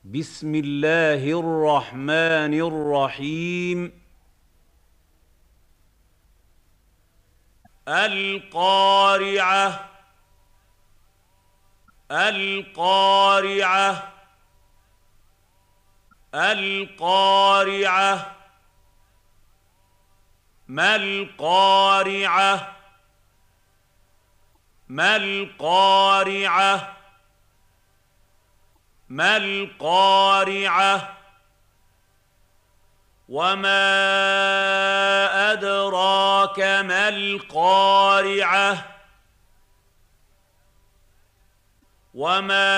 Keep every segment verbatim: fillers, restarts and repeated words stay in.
بسم الله الرحمن الرحيم. القارعة القارعة القارعة. ما القارعة؟ ما القارعة؟ ما القارعة؟ وما أدراك ما القارعة؟ وما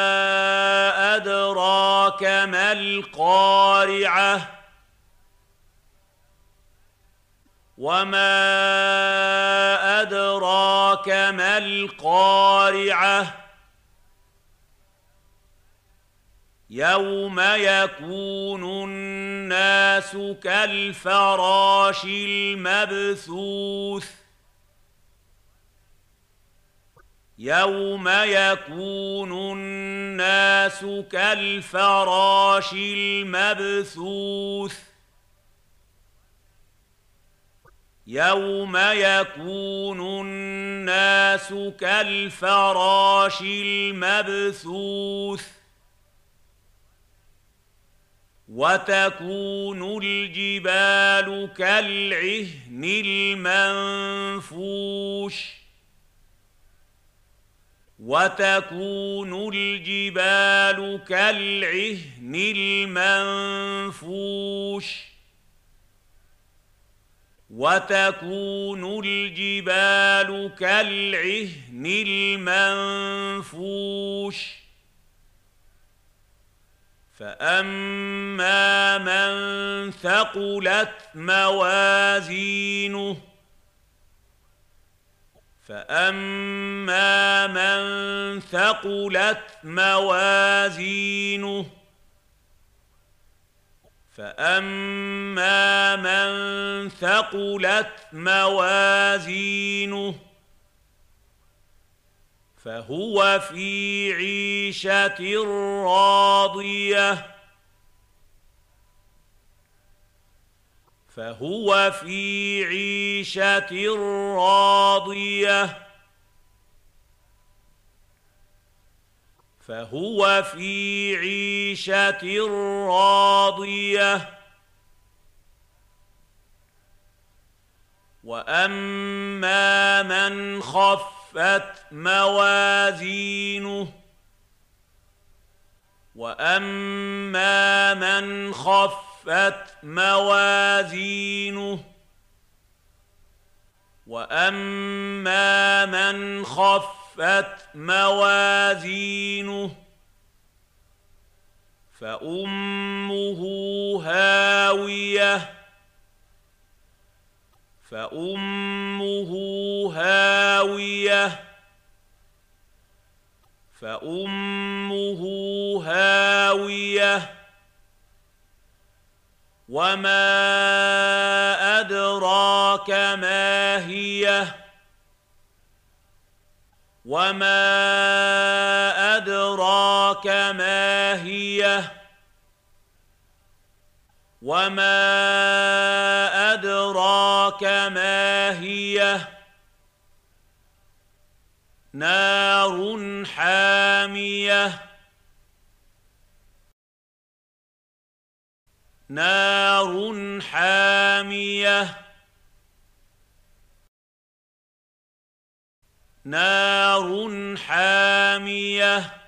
أدراك ما القارعة؟ وما أدراك ما القارعة؟ يوم يكون الناس كالفراش المبثوث يوم يكون الناس كالفراش المبثوث يوم يكون الناس كالفراش المبثوث وتكون الجبال كالعهن المنفوش وتكون الجبال كالعهن المنفوش وتكون الجبال كالعهن المنفوش فأما من ثقلت موازينه فأما من ثقلت موازينه فأما من ثقلت موازينه فهو في عيشة راضية فهو في عيشة راضية فهو في عيشة راضية وأما من خفت موازينه وأما من خفت موازينه وأما من خفت موازينه فأمه هاوية فأمه هاوية فأمه هاوية وما أدراك ما هي وما أدراك ما هي وما أدراك ما هي نار حامية نار حامية نار حامية